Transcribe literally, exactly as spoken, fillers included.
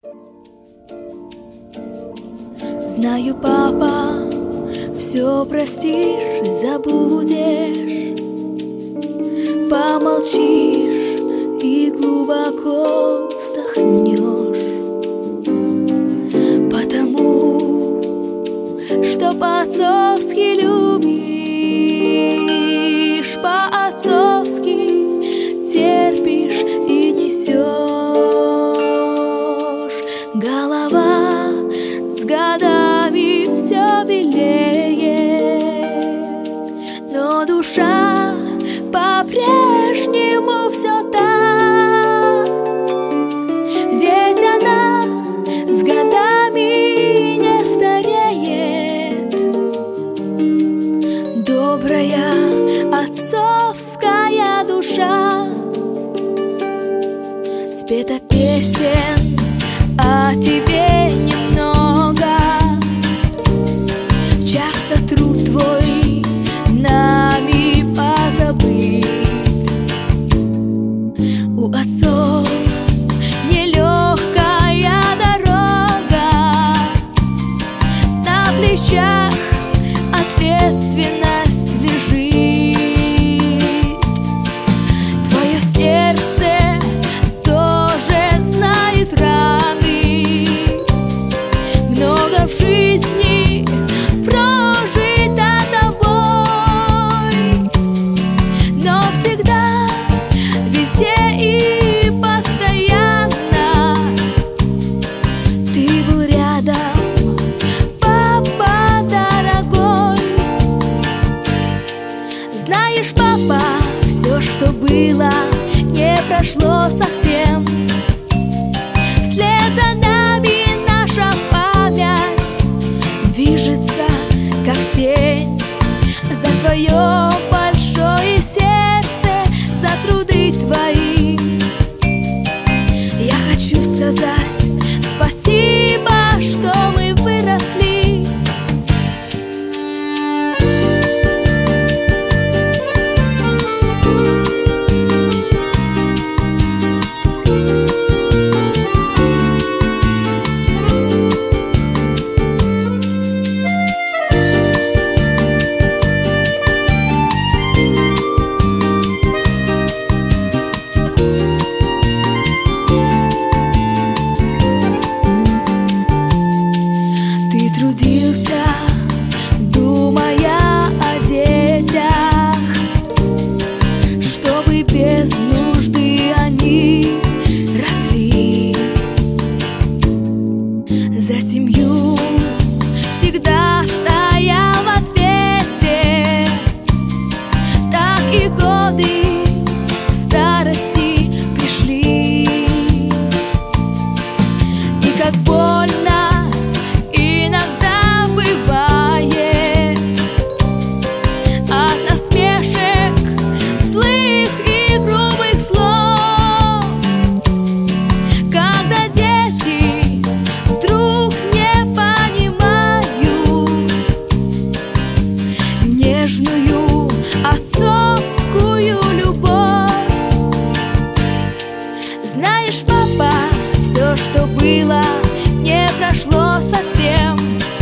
Знаю, папа, все простишь и забудешь, помолчишь и глубоко вздохнешь, потому что по-отцовски любишь, по-отцовски терпишь и несешь. Голова с годами все белеет, но душа по-прежнему все та, ведь она с годами не стареет. Добрая отцовская душа, спета песен о тебе немного, часто труд твой нами позабыт. У отцов нелегкая дорога, на плечах ответственность лежит. Твое сердце тоже знает раны, много в жизни прожито тобой, но всегда, везде и постоянно ты был рядом, папа дорогой. Знаешь, папа, все, что было, не прошло совсем. Вслед за нами наша память движется, как тень, за твое большое сердце, за труды твои. Я хочу сказать спасибо, что мы выросли. Ты трудился, думая о детях, чтобы без нужды они росли. За семью всегда стоял в ответе, так и годы старости пришли. И как больно иногда бывает от насмешек, злых и грубых слов, когда дети вдруг не понимают нежную отцовскую любовь. Знаешь, папа, все, что было, не прошло совсем.